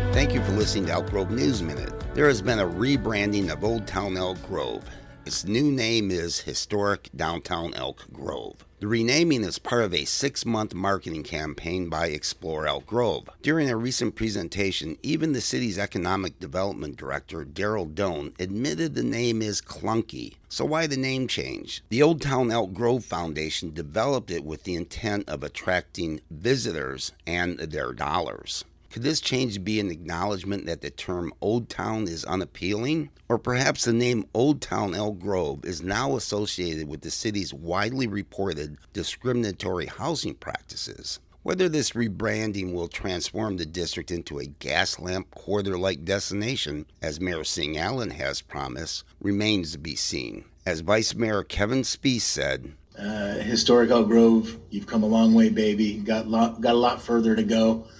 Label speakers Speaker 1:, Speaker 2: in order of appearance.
Speaker 1: Thank you for listening to Elk Grove News Minute. There has been a rebranding of Old Town Elk Grove. Its new name is Historic Downtown Elk Grove. The renaming is part of a 6-month marketing campaign by Explore Elk Grove. During a recent presentation, even the city's economic development director, Daryl Doan, admitted the name is clunky. So why the name change? The Old Town Elk Grove Foundation developed it with the intent of attracting visitors and their dollars. Could this change be an acknowledgement that the term Old Town is unappealing? Or perhaps the name Old Town Elk Grove is now associated with the city's widely reported discriminatory housing practices? Whether this rebranding will transform the district into a gas lamp quarter-like destination, as Mayor Singh Allen has promised, remains to be seen. As Vice Mayor Kevin Spees said,
Speaker 2: Historic Elk Grove, you've come a long way, baby. Got a lot further to go.